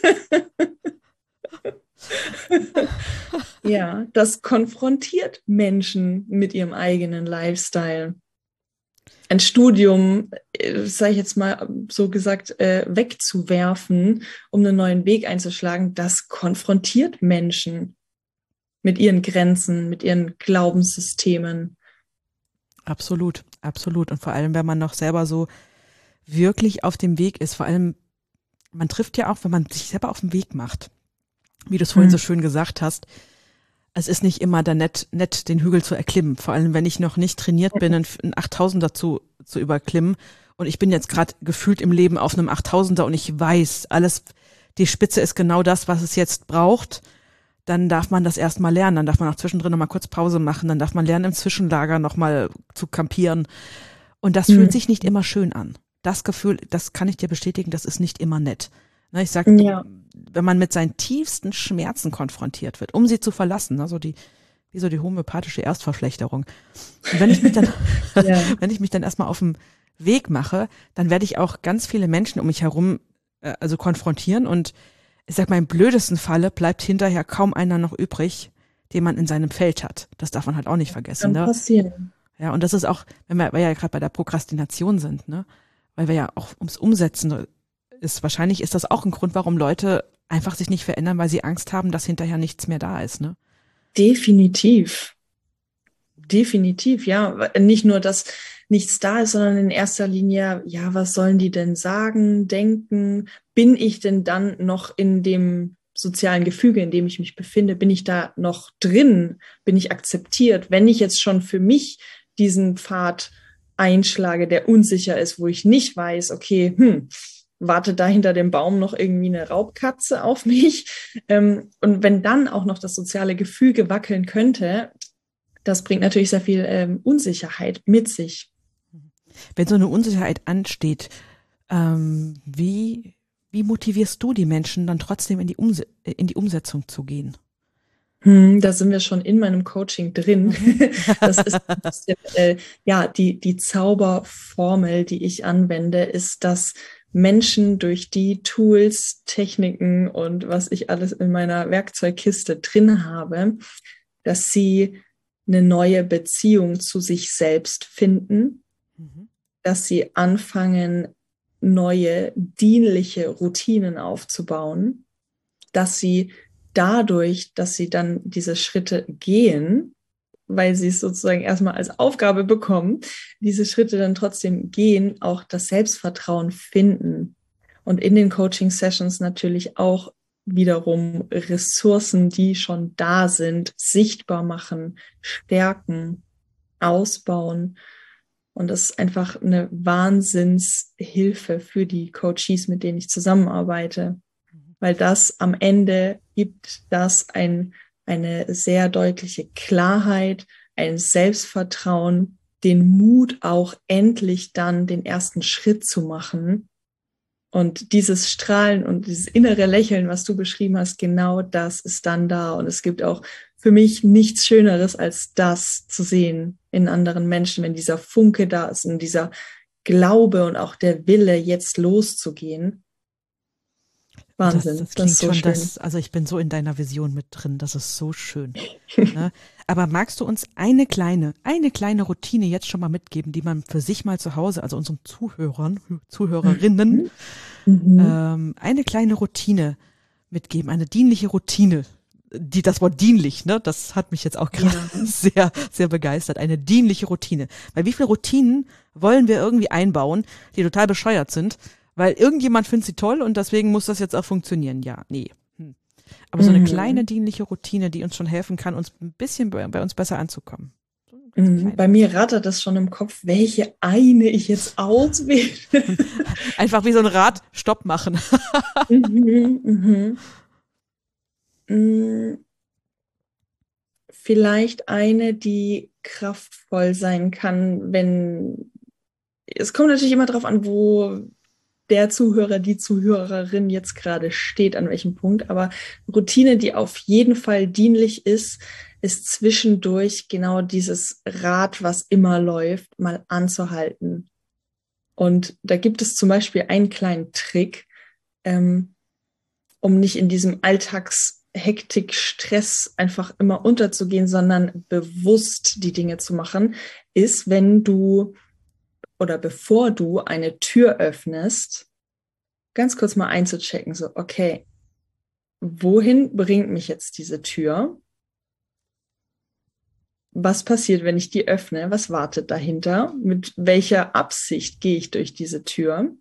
S3: Ja, das konfrontiert Menschen mit ihrem eigenen Lifestyle. Ein Studium, sage ich jetzt mal so gesagt, äh, wegzuwerfen, um einen neuen Weg einzuschlagen, das konfrontiert Menschen mit ihren Grenzen, mit ihren Glaubenssystemen.
S2: Absolut, absolut. Und vor allem, wenn man noch selber so wirklich auf dem Weg ist, vor allem, man trifft ja auch, wenn man sich selber auf den Weg macht, wie du es vorhin hm. so schön gesagt hast, es ist nicht immer da nett, nett, den Hügel zu erklimmen. Vor allem, wenn ich noch nicht trainiert bin, einen achttausender zu, zu überklimmen. Und ich bin jetzt gerade gefühlt im Leben auf einem achttausender und ich weiß, alles, die Spitze ist genau das, was es jetzt braucht. Dann darf man das erstmal lernen. Dann darf man auch zwischendrin nochmal kurz Pause machen. Dann darf man lernen, im Zwischenlager nochmal zu kampieren. Und das mhm. fühlt sich nicht immer schön an. Das Gefühl, das kann ich dir bestätigen, das ist nicht immer nett. Ich sage, ja. wenn man mit seinen tiefsten Schmerzen konfrontiert wird, um sie zu verlassen, also die, wie so die homöopathische Erstverschlechterung. Und wenn ich mich dann, ja. wenn ich mich dann erstmal auf den Weg mache, dann werde ich auch ganz viele Menschen um mich herum, äh, also konfrontieren und ich sag mal, im blödesten Falle bleibt hinterher kaum einer noch übrig, den man in seinem Feld hat. Das darf man halt auch nicht vergessen.
S3: Kann
S2: ne?
S3: passieren.
S2: Ja, und das ist auch, wenn wir, weil wir ja gerade bei der Prokrastination sind, ne, weil wir ja auch ums Umsetzen ist, wahrscheinlich ist das auch ein Grund, warum Leute einfach sich nicht verändern, weil sie Angst haben, dass hinterher nichts mehr da ist, ne?
S3: Definitiv. Definitiv, ja. Nicht nur, dass nichts da ist, sondern in erster Linie, ja, was sollen die denn sagen, denken? Bin ich denn dann noch in dem sozialen Gefüge, in dem ich mich befinde? Bin ich da noch drin? Bin ich akzeptiert? Wenn ich jetzt schon für mich diesen Pfad einschlage, der unsicher ist, wo ich nicht weiß, okay, hm, wartet da hinter dem Baum noch irgendwie eine Raubkatze auf mich? Ähm, und wenn dann auch noch das soziale Gefüge wackeln könnte, das bringt natürlich sehr viel ähm, Unsicherheit mit sich.
S2: Wenn so eine Unsicherheit ansteht, ähm, wie, wie motivierst du die Menschen dann trotzdem in die, Umse- in die Umsetzung zu gehen?
S3: Hm, da sind wir schon in meinem Coaching drin. Das ist äh, ja die, die Zauberformel, die ich anwende, ist, dass Menschen durch die Tools, Techniken und was ich alles in meiner Werkzeugkiste drin habe, dass sie eine neue Beziehung zu sich selbst finden, mhm. dass sie anfangen, neue dienliche Routinen aufzubauen, dass sie dadurch, dass sie dann diese Schritte gehen, weil sie es sozusagen erstmal als Aufgabe bekommen, diese Schritte dann trotzdem gehen, auch das Selbstvertrauen finden und in den Coaching-Sessions natürlich auch wiederum Ressourcen, die schon da sind, sichtbar machen, stärken, ausbauen. Und das ist einfach eine Wahnsinnshilfe für die Coaches, mit denen ich zusammenarbeite, weil das am Ende gibt das ein eine sehr deutliche Klarheit, ein Selbstvertrauen, den Mut auch endlich dann den ersten Schritt zu machen. Und dieses Strahlen und dieses innere Lächeln, was du beschrieben hast, genau das ist dann da. Und es gibt auch für mich nichts Schöneres, als das zu sehen in anderen Menschen, wenn dieser Funke da ist und dieser Glaube und auch der Wille, jetzt loszugehen. Wahnsinn.
S2: Das, das klingt das so schon, schön. Das, also ich bin so in deiner Vision mit drin, das ist so schön. Ne? Aber magst du uns eine kleine, eine kleine Routine jetzt schon mal mitgeben, die man für sich mal zu Hause, also unseren Zuhörern, Zuhörerinnen, mhm. ähm, eine kleine Routine mitgeben, eine dienliche Routine, die, das Wort dienlich, ne, das hat mich jetzt auch gerade
S3: Ja.
S2: sehr, sehr begeistert. Eine dienliche Routine. Weil wie viele Routinen wollen wir irgendwie einbauen, die total bescheuert sind, weil irgendjemand findet sie toll und deswegen muss das jetzt auch funktionieren. Ja, nee. Hm. Aber so eine
S3: Mhm.
S2: kleine dienliche Routine, die uns schon helfen kann, uns ein bisschen bei, bei uns besser anzukommen. So eine ganz
S3: Mhm.
S2: kleine.
S3: Bei mir rattert das schon im Kopf, welche eine ich jetzt auswähle.
S2: Einfach wie so ein Rad Stopp machen.
S3: Mhm, mhm. Mm, Vielleicht eine, die kraftvoll sein kann, wenn es kommt natürlich immer darauf an, wo der Zuhörer, die Zuhörerin jetzt gerade steht, an welchem Punkt. Aber Routine, die auf jeden Fall dienlich ist, ist zwischendurch genau dieses Rad, was immer läuft, mal anzuhalten. Und da gibt es zum Beispiel einen kleinen Trick, ähm, um nicht in diesem Alltagshektik, Stress einfach immer unterzugehen, sondern bewusst die Dinge zu machen, ist, wenn du oder bevor du eine Tür öffnest, ganz kurz mal einzuchecken, so, okay, wohin bringt mich jetzt diese Tür? Was passiert, wenn ich die öffne? Was wartet dahinter? Mit welcher Absicht gehe ich durch diese Tür?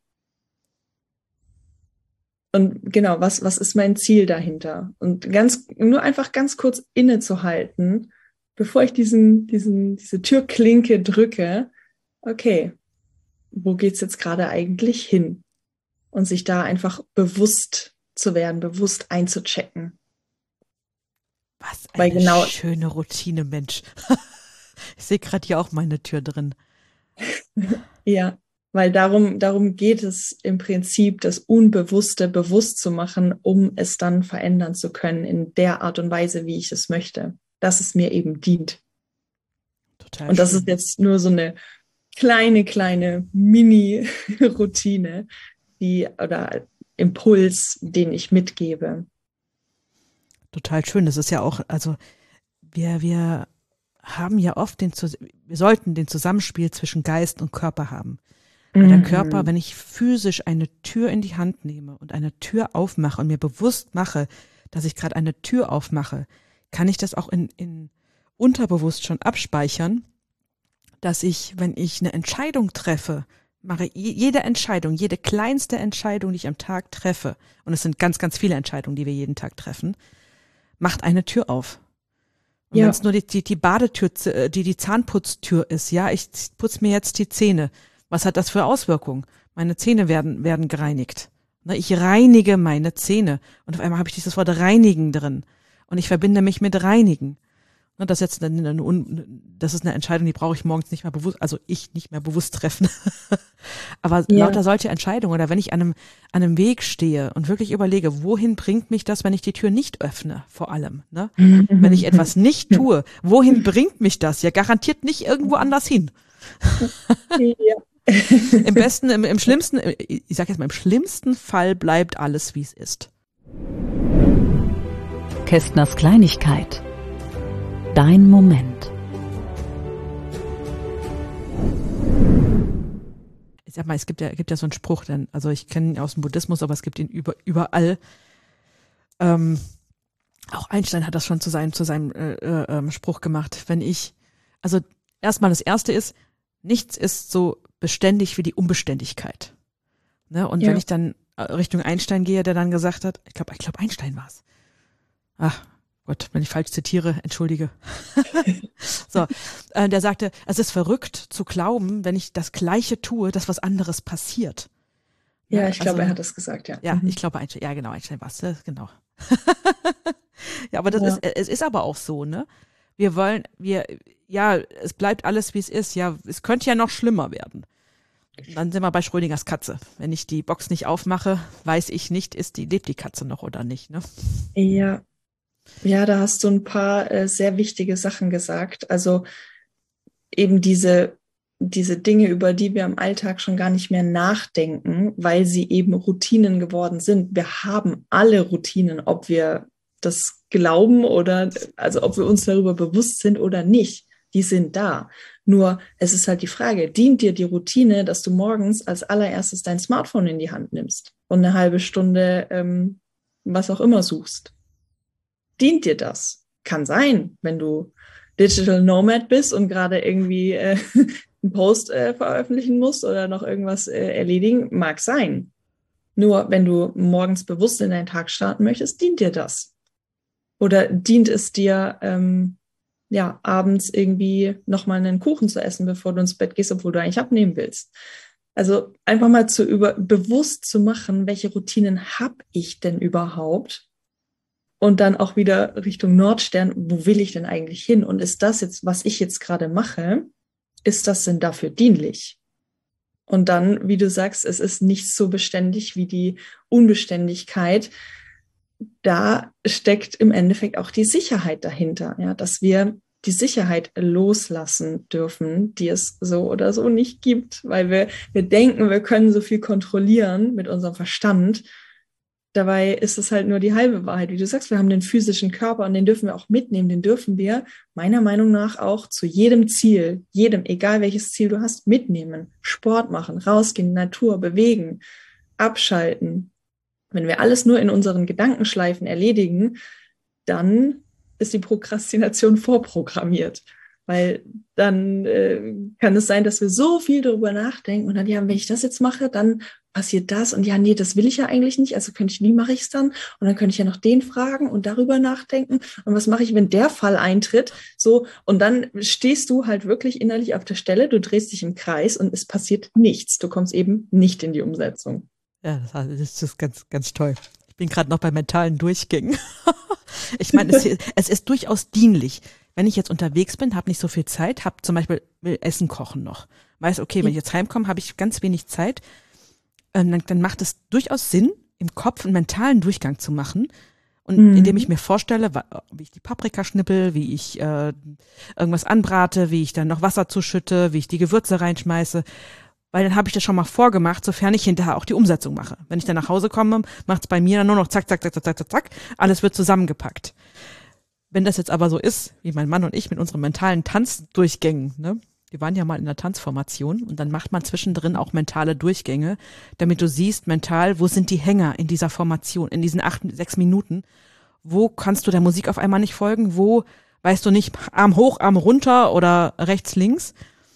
S3: Und genau, was, was ist mein Ziel dahinter? Und ganz, nur einfach ganz kurz innezuhalten, bevor ich diesen, diesen, diese Türklinke drücke, okay, wo geht's jetzt gerade eigentlich hin? Und sich da einfach bewusst zu werden, bewusst einzuchecken.
S2: Was
S3: Weil
S2: eine
S3: genau,
S2: schöne Routine, Mensch. Ich sehe gerade hier auch meine Tür drin.
S3: ja, weil darum, darum geht es im Prinzip, das Unbewusste bewusst zu machen, um es dann verändern zu können in der Art und Weise, wie ich es möchte, dass es mir eben dient.
S2: Total
S3: Und das
S2: schön.
S3: ist jetzt nur so eine kleine, kleine Mini-Routine, die oder Impuls, den ich mitgebe.
S2: Total schön. Das ist ja auch, also wir, wir haben ja oft den, wir sollten den Zusammenspiel zwischen Geist und Körper haben. Weil der Körper, wenn ich physisch eine Tür in die Hand nehme und eine Tür aufmache und mir bewusst mache, dass ich gerade eine Tür aufmache, kann ich das auch in, in unterbewusst schon abspeichern, dass ich, wenn ich eine Entscheidung treffe, mache jede Entscheidung, jede kleinste Entscheidung, die ich am Tag treffe, und es sind ganz, ganz viele Entscheidungen, die wir jeden Tag treffen, macht eine Tür auf. Und
S3: Ja.
S2: wenn es nur die, die, die Badetür, die die Zahnputztür ist, ja, ich putze mir jetzt die Zähne. Was hat das für Auswirkungen? Meine Zähne werden, werden gereinigt. Ne, ich reinige meine Zähne. Und auf einmal habe ich dieses Wort reinigen drin. Und ich verbinde mich mit reinigen. Ne, das, ist jetzt eine, eine, das ist eine Entscheidung, die brauche ich morgens nicht mehr bewusst, also ich nicht mehr bewusst treffen. Aber
S3: Ja.
S2: lauter solche Entscheidungen, oder wenn ich an einem, an einem Weg stehe und wirklich überlege, wohin bringt mich das, wenn ich die Tür nicht öffne, vor allem. Ne? Wenn ich etwas nicht tue, wohin bringt mich das? Ja, garantiert nicht irgendwo anders hin.
S3: Ja.
S2: Im besten, im, im schlimmsten, ich sag jetzt mal, im schlimmsten Fall bleibt alles, wie es ist.
S1: Kästners Kleinigkeit. Dein Moment.
S2: Ich sag mal, es gibt ja, gibt ja so einen Spruch, denn, also ich kenne ihn aus dem Buddhismus, aber es gibt ihn über, überall. Ähm, auch Einstein hat das schon zu seinem, zu seinem äh, äh, Spruch gemacht. Wenn ich, also erstmal das Erste ist, nichts ist so beständig wie die Unbeständigkeit. Ne? Und
S3: Ja.
S2: wenn ich dann Richtung Einstein gehe, der dann gesagt hat, ich glaube, ich glaube Einstein war es. Ach Gott, wenn ich falsch zitiere, entschuldige. So, äh, der sagte, es ist verrückt zu glauben, wenn ich das Gleiche tue, dass was anderes passiert.
S3: Ja,
S2: Ne?
S3: ich glaube,
S2: Also,
S3: er hat das gesagt, ja.
S2: Ja,
S3: Mhm.
S2: ich glaube Einstein, ja genau, Einstein war es, ne? Genau. Ja, aber das
S3: Ja.
S2: ist, es ist aber auch so, ne? Wir wollen, wir, ja, es bleibt alles, wie es ist. Ja, es könnte ja noch schlimmer werden. Dann sind wir bei Schrödingers Katze. Wenn ich die Box nicht aufmache, weiß ich nicht, ist die, lebt die Katze noch oder nicht, ne?
S3: Ja. Ja, da hast du ein paar äh, sehr wichtige Sachen gesagt. Also eben diese, diese Dinge, über die wir im Alltag schon gar nicht mehr nachdenken, weil sie eben Routinen geworden sind. Wir haben alle Routinen, ob wir das glauben oder, also ob wir uns darüber bewusst sind oder nicht. Die sind da. Nur es ist halt die Frage, dient dir die Routine, dass du morgens als allererstes dein Smartphone in die Hand nimmst und eine halbe Stunde ähm, was auch immer suchst? dient dir das? Kann sein, wenn du Digital Nomad bist und gerade irgendwie äh, einen Post äh, veröffentlichen musst oder noch irgendwas äh, erledigen, mag sein. Nur wenn du morgens bewusst in deinen Tag starten möchtest, dient dir das. Oder dient es dir, ähm, ja, abends irgendwie nochmal einen Kuchen zu essen, bevor du ins Bett gehst, obwohl du eigentlich abnehmen willst. Also einfach mal zu über bewusst zu machen, welche Routinen habe ich denn überhaupt? Und dann auch wieder Richtung Nordstern, wo will ich denn eigentlich hin? Und ist das jetzt, was ich jetzt gerade mache, ist das denn dafür dienlich? Und dann, wie du sagst, es ist nicht so beständig wie die Unbeständigkeit. Da steckt im Endeffekt auch die Sicherheit dahinter, ja, dass wir die Sicherheit loslassen dürfen, die es so oder so nicht gibt, weil wir, wir denken, wir können so viel kontrollieren mit unserem Verstand. Dabei ist es halt nur die halbe Wahrheit. Wie du sagst, wir haben den physischen Körper und den dürfen wir auch mitnehmen. Den dürfen wir meiner Meinung nach auch zu jedem Ziel, jedem, egal welches Ziel du hast, mitnehmen. Sport machen, rausgehen, Natur, bewegen, abschalten. Wenn wir alles nur in unseren Gedankenschleifen erledigen, dann ist die Prokrastination vorprogrammiert. Weil dann äh, kann es sein, dass wir so viel darüber nachdenken und dann, ja, wenn ich das jetzt mache, dann passiert das und ja, nee, das will ich ja eigentlich nicht, also könnte ich, wie mache ich es dann? Und dann könnte ich ja noch den fragen und darüber nachdenken und was mache ich, wenn der Fall eintritt? So, und dann stehst du halt wirklich innerlich auf der Stelle, du drehst dich im Kreis und es passiert nichts. Du kommst eben nicht in die Umsetzung.
S2: Ja, das ist ganz, ganz toll. Ich bin gerade noch bei mentalen Durchgängen. Ich meine, es, es ist durchaus dienlich. Wenn ich jetzt unterwegs bin, habe nicht so viel Zeit, habe zum Beispiel will Essen kochen noch. Weiß, okay, wenn ich jetzt heimkomme, habe ich ganz wenig Zeit. Ähm, dann, dann macht es durchaus Sinn, im Kopf einen mentalen Durchgang zu machen. Und mhm. indem ich mir vorstelle, wie ich die Paprika schnippel, wie ich äh, irgendwas anbrate, wie ich dann noch Wasser zuschütte, wie ich die Gewürze reinschmeiße. Weil dann habe ich das schon mal vorgemacht, sofern ich hinterher auch die Umsetzung mache. Wenn ich dann nach Hause komme, macht es bei mir dann nur noch zack, zack, zack, zack, zack, zack, alles wird zusammengepackt. Wenn das jetzt aber so ist, wie mein Mann und ich mit unseren mentalen Tanzdurchgängen, ne? Wir waren ja mal in der Tanzformation und dann macht man zwischendrin auch mentale Durchgänge, damit du siehst mental, wo sind die Hänger in dieser Formation, in diesen acht, sechs Minuten. Wo kannst du der Musik auf einmal nicht folgen? Wo, weißt du nicht, Arm hoch, Arm runter oder rechts, links,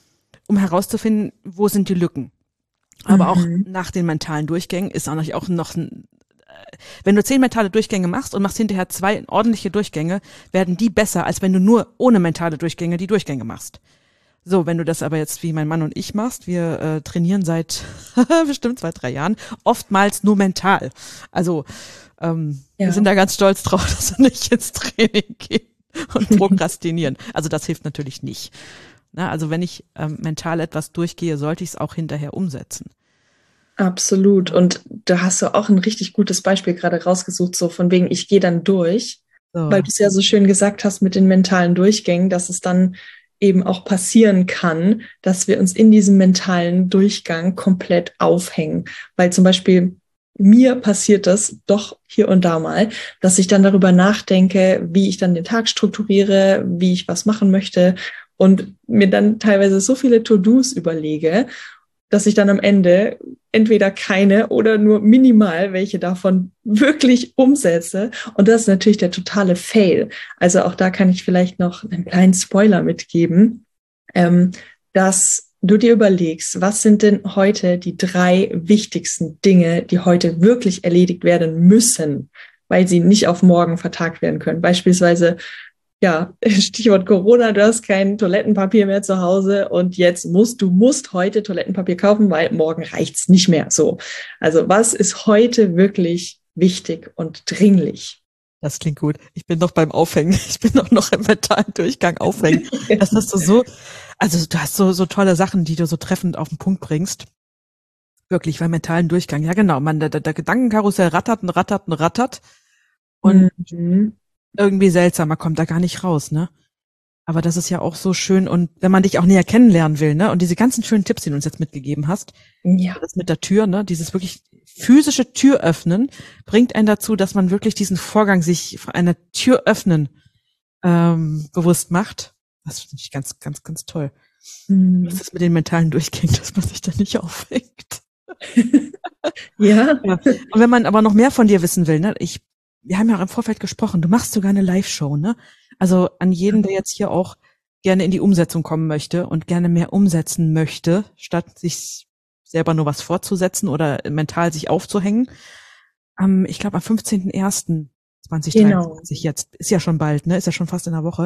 S2: um herauszufinden, wo sind die Lücken. Aber mhm. auch nach den mentalen Durchgängen ist auch noch, auch noch ein, wenn du zehn mentale Durchgänge machst und machst hinterher zwei ordentliche Durchgänge, werden die besser, als wenn du nur ohne mentale Durchgänge die Durchgänge machst. So, wenn du das aber jetzt wie mein Mann und ich machst, wir äh, trainieren seit bestimmt zwei, drei Jahren, oftmals nur mental. Also ähm, ja. wir sind da ganz stolz drauf, dass wir nicht ins Training gehen und prokrastinieren. Also das hilft natürlich nicht. Na, also wenn ich ähm, mental etwas durchgehe, sollte ich es auch hinterher umsetzen.
S3: Absolut. Und da hast du auch ein richtig gutes Beispiel gerade rausgesucht, so von wegen, ich gehe dann durch, so. Weil du es ja so schön gesagt hast mit den mentalen Durchgängen, dass es dann eben auch passieren kann, dass wir uns in diesem mentalen Durchgang komplett aufhängen. Weil zum Beispiel mir passiert das doch hier und da mal, dass ich dann darüber nachdenke, wie ich dann den Tag strukturiere, wie ich was machen möchte und mir dann teilweise so viele To-Dos überlege, dass ich dann am Ende entweder keine oder nur minimal welche davon wirklich umsetze. Und das ist natürlich der totale Fail. Also auch da kann ich vielleicht noch einen kleinen Spoiler mitgeben, ähm, dass du dir überlegst, was sind denn heute die drei wichtigsten Dinge, die heute wirklich erledigt werden müssen, weil sie nicht auf morgen vertagt werden können. Beispielsweise, ja, Stichwort Corona, du hast kein Toilettenpapier mehr zu Hause und jetzt musst du musst heute Toilettenpapier kaufen, weil morgen reicht's nicht mehr. So, also was ist heute wirklich wichtig und dringlich?
S2: Das klingt gut. Ich bin noch beim Aufhängen. Ich bin auch noch im mentalen Durchgang aufhängen. Das hast du so, also du hast so so tolle Sachen, die du so treffend auf den Punkt bringst. Wirklich, beim mentalen Durchgang. Ja, genau. Man, der, der Gedankenkarussell rattert und rattert und rattert und mhm. irgendwie seltsam, man kommt da gar nicht raus, ne? Aber das ist ja auch so schön und wenn man dich auch näher kennenlernen will, ne? Und diese ganzen schönen Tipps, die du uns jetzt mitgegeben hast, ja, das mit der Tür, ne? Dieses wirklich physische Tür öffnen bringt einen dazu, dass man wirklich diesen Vorgang sich einer Tür öffnen ähm, bewusst macht. Das finde ich ganz, ganz, ganz toll. Mhm. Was ist mit den mentalen Durchgängen, dass man sich da nicht aufhängt?
S3: Ja.
S2: Ja. Und wenn man aber noch mehr von dir wissen will, ne? Ich wir haben ja auch im Vorfeld gesprochen, du machst sogar eine Live-Show, ne? Also an jeden, der jetzt hier auch gerne in die Umsetzung kommen möchte und gerne mehr umsetzen möchte, statt sich selber nur was vorzusetzen oder mental sich aufzuhängen. Ähm, ich glaube am fünfzehnten ersten zweitausenddreiundzwanzig genau. Jetzt, ist ja schon bald, ne? Ist ja schon fast in einer Woche.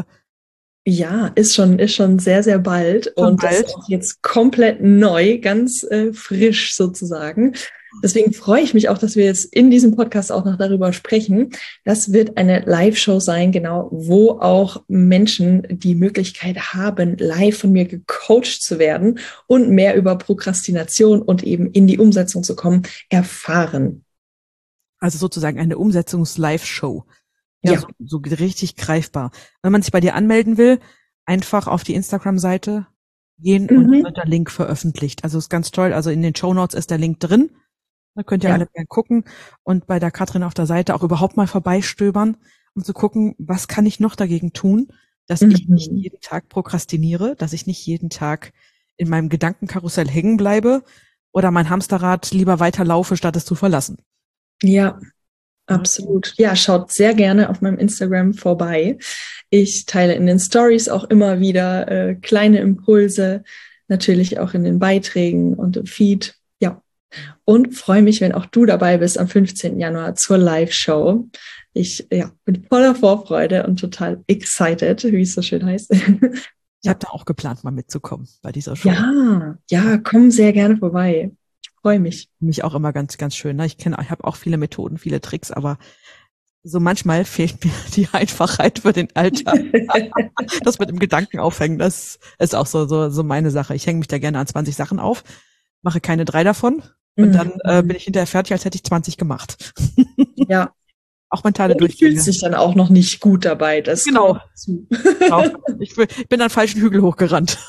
S3: Ja, ist schon, ist schon sehr, sehr bald schon und bald. Das ist auch jetzt komplett neu, ganz äh, frisch sozusagen. Deswegen freue ich mich auch, dass wir jetzt in diesem Podcast auch noch darüber sprechen. Das wird eine Live-Show sein, genau, wo auch Menschen die Möglichkeit haben, live von mir gecoacht zu werden und mehr über Prokrastination und eben in die Umsetzung zu kommen, erfahren.
S2: Also sozusagen eine Umsetzungs-Live-Show. Ja, ja. So, so richtig greifbar. Wenn man sich bei dir anmelden will, einfach auf die Instagram-Seite gehen mhm. und dann wird der Link veröffentlicht. Also ist ganz toll. Also in den Shownotes ist der Link drin. Da könnt ihr ja. alle gerne gucken und bei der Katrin auf der Seite auch überhaupt mal vorbeistöbern, um zu gucken, was kann ich noch dagegen tun, dass mhm. ich nicht jeden Tag prokrastiniere, dass ich nicht jeden Tag in meinem Gedankenkarussell hängen bleibe oder mein Hamsterrad lieber weiterlaufe, statt es zu verlassen.
S3: Ja, absolut. Ja, schaut sehr gerne auf meinem Instagram vorbei. Ich teile in den Stories auch immer wieder äh, kleine Impulse, natürlich auch in den Beiträgen und im Feed. Ja. Und freue mich, wenn auch du dabei bist am fünfzehnten Januar zur Live-Show. Ich ja, bin voller Vorfreude und total excited, wie es so schön heißt.
S2: Ich habe da auch geplant, mal mitzukommen bei dieser Show.
S3: Ja, ja, komm sehr gerne vorbei. Ich freue mich.
S2: Mich auch immer ganz, ganz schön. Ne? Ich kenne, ich habe auch viele Methoden, viele Tricks, aber so manchmal fehlt mir die Einfachheit für den Alltag. Das mit dem Gedanken aufhängen, das ist auch so, so, so meine Sache. Ich hänge mich da gerne an zwanzig Sachen auf, mache keine drei davon und mhm. dann äh, bin ich hinterher fertig, als hätte ich zwanzig gemacht.
S3: Ja.
S2: Auch mentale
S3: und du
S2: Durchgänge.
S3: fühlst dich dann auch noch nicht gut dabei. Das
S2: genau. genau. Ich bin an falschen Hügel hochgerannt.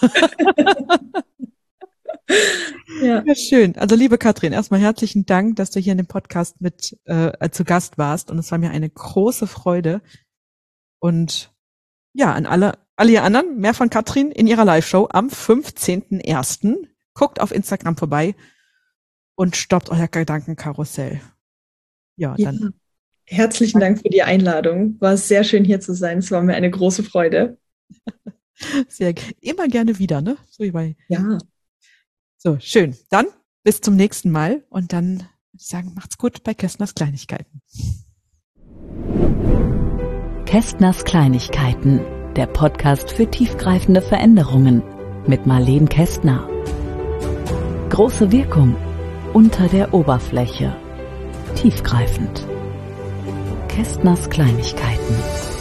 S2: Ja. Ja, schön. Also liebe Katrin, erstmal herzlichen Dank, dass du hier in dem Podcast mit äh, zu Gast warst und es war mir eine große Freude. Und ja, an alle, alle ihr anderen, mehr von Katrin in ihrer Live-Show am fünfzehnten ersten Guckt auf Instagram vorbei und stoppt euer Gedankenkarussell. Ja,
S3: ja.
S2: dann.
S3: Herzlichen Dank für die Einladung. War sehr schön hier zu sein. Es war mir eine große Freude.
S2: Sehr, immer gerne wieder, ne? So wie bei.
S3: Ja.
S2: So, schön. Dann bis zum nächsten Mal und dann würde ich sagen, macht's gut bei Kästners Kleinigkeiten.
S1: Kästners Kleinigkeiten, der Podcast für tiefgreifende Veränderungen mit Marleen Kästner. Große Wirkung unter der Oberfläche. Tiefgreifend. Kästners Kleinigkeiten.